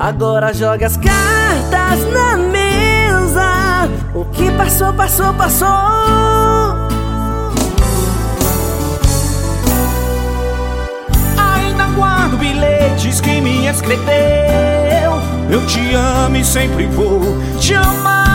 Agora joga as cartas na mesa. O que passou, passou, passou. Ainda guardo bilhetes que me escreveu. Eu te amo e sempre vou te amar.